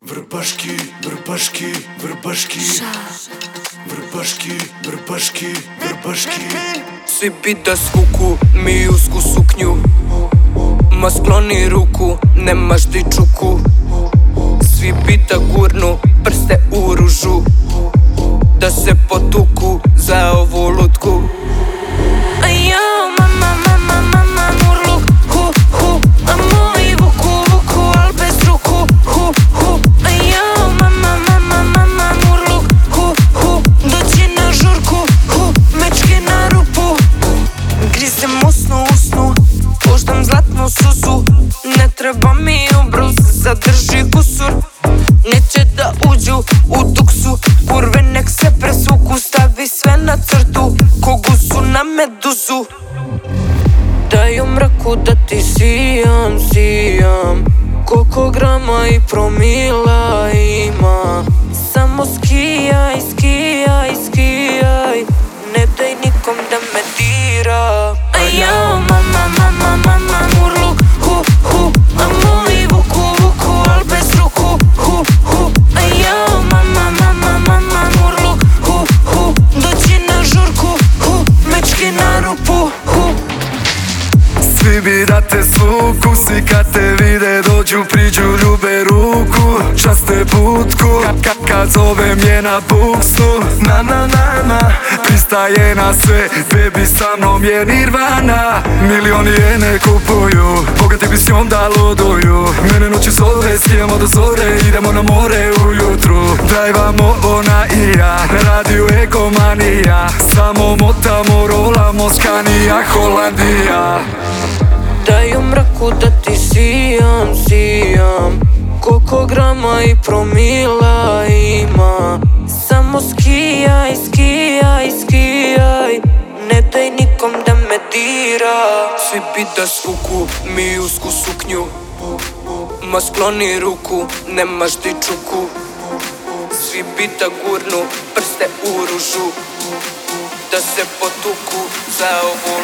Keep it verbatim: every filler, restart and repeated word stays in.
Vrbaški, vrbaški, vrbaški, vrbaški, vrbaški, vrbaški. Svi bi da skuku, mi usku suknju. Ma skloni ruku, nemaš di čuku. Svi bi da gurnu prste u ružu, da se potuku za ovu lutku. A ja, mama, mama, mama, murluk, hu, hu. A moji vuku, vuku, al bez ruku, hu, hu. A ja, mama, mama, mama, murluk, hu, hu. Dođi na žurku, hu, mečke na rupu. Grizem usnu, usnu, puštam zlatnu suzu. Ne treba mi ubrus, zadrži gusur. Neće da uđu u duksu, kurve nek se presvuku. Stavi sve na crtu, ko gusu na meduzu. Daj u mraku da ti sijam, sijam. Koliko grama i promila ima. Samo skijaj, skijaj, skijaj. Ne daj nikom da me dira. A ja, mama, mama, mama, murluk, hu, hu. A moji vuku, vuku, al bez ruku, hu, hu. A ja, mama, mama, mama, murluk, hu, hu. Dođi na žurku, hu, mečke na rupu, hu. Svi bi da te sluku, svi kad te vide dođu, priđu, ljube ruku, časte putku. Ka, ka, kad zovem je na buksu, na na na na, pristaje na sve, baby sa mnom je nirvana. Milioni je ne kupuju, bogati bi s njom da luduju. Mene noći zove, skijamo do zore, idemo na more ujutru. Drajvamo ona i ja, na radiju Egomanija. Samo motamo, rolamo, Scania, Holandija. Daj u mraku da ti sijam, sijam. Koliko grama i promila ima. Samo skijaj, skijaj, skijaj. Ne daj nikom da me dira. Svi bi da skuku, mi usku suknju. Ma skloni ruku, nemaš di čuku. Svi bi da gurnu prste u ružu, da se potuku za ovu